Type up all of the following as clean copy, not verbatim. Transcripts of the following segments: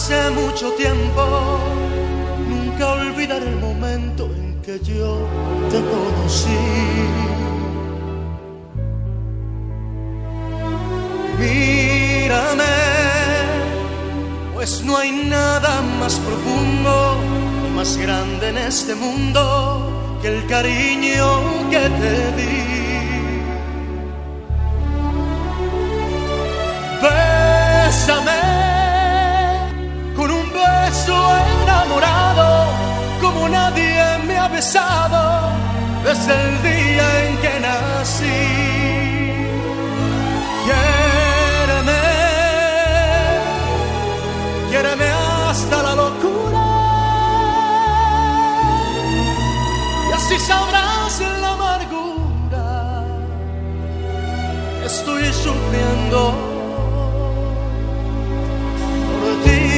pase mucho tiempo, nunca olvidaré el momento en que yo te conocí. Mírame, pues no hay nada más profundo y más grande en este mundo que el cariño que te di. Bésame con un beso enamorado como nadie me ha besado desde el día en que nací. Quiéreme hasta la locura y así sabrás la amargura que estoy sufriendo por ti.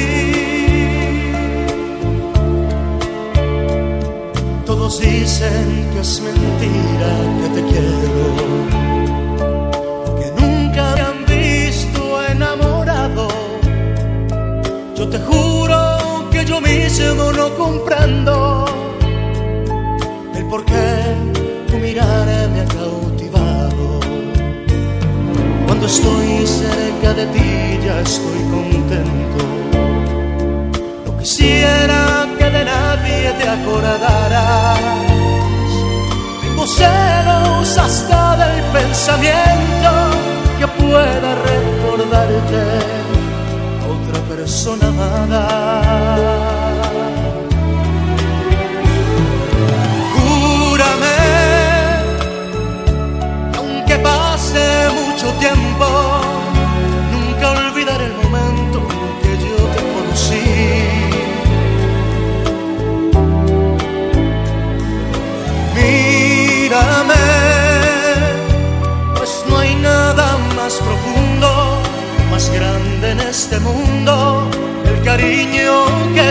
Todos dicen que es mentira que te quiero, que nunca me han visto enamorado. Yo te juro que yo mismo no comprendo el por qué tu mirada me ha cautivado. Cuando estoy cerca de ti ya estoy contento. No quisiera que de nadie te acordaras. Tengo celos hasta del pensamiento que pueda recordarte otra persona amada. Júrame que aunque pase mucho tiempo, nunca olvidaré el momento en que yo te conocí. Mírame, pues no hay nada más profundo, más grande en este mundo, el cariño que